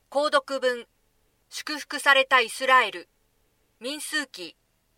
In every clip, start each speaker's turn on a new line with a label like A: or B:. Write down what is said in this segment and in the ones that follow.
A: 購読文、祝福されたイスラエル、民数記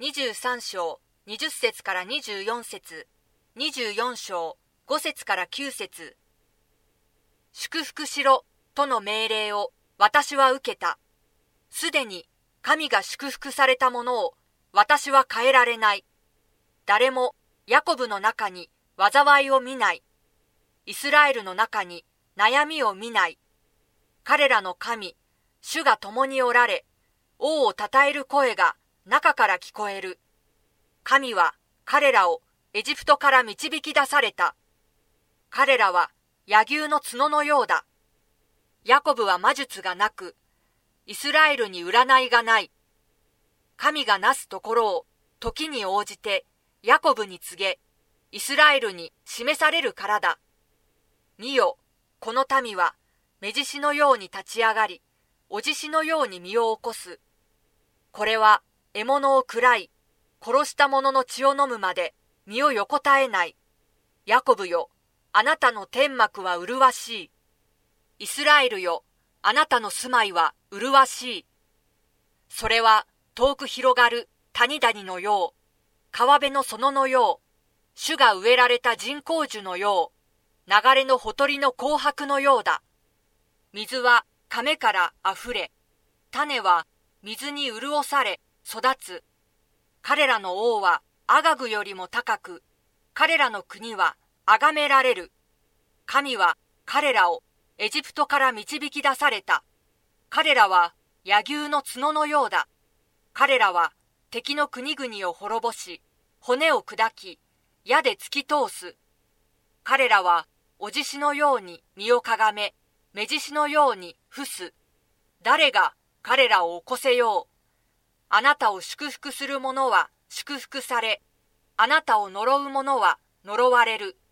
A: 23章20節から24節、24章5節から9節。祝福しろとの命令を私は受けた。すでに神が祝福されたものを私は変えられない。誰もヤコブの中に災いを見ない。イスラエルの中に悩みを見ない。彼らの神、主が共におられ、王を称える声が中から聞こえる。神は彼らをエジプトから導き出された。彼らは柳生の角のようだ。ヤコブは魔術がなく、イスラエルに占いがない。神がなすところを時に応じてヤコブに告げ、イスラエルに示されるからだ。見よ、この民は目獅子のように立ち上がり、お獅子のように身を起こす。これは獲物を喰らい、殺した者の血を飲むまで身を横たえない。ヤコブよ、あなたの天幕は麗しい。イスラエルよ、あなたの住まいは麗しい。それは遠く広がる谷々のよう、川辺の園のよう、種が植えられた人工樹のよう、流れのほとりの紅白のようだ。水は亀からあふれ、種は水に潤され育つ。彼らの王はアガグよりも高く、彼らの国は崇められる。神は彼らをエジプトから導き出された。彼らは柳生の角のようだ。彼らは敵の国々を滅ぼし、骨を砕き、矢で突き通す。彼らはお獅子のように身をかがめ、目獅子のように伏す。誰が彼らを起こせよう。あなたを祝福する者は祝福され、あなたを呪う者は呪われる。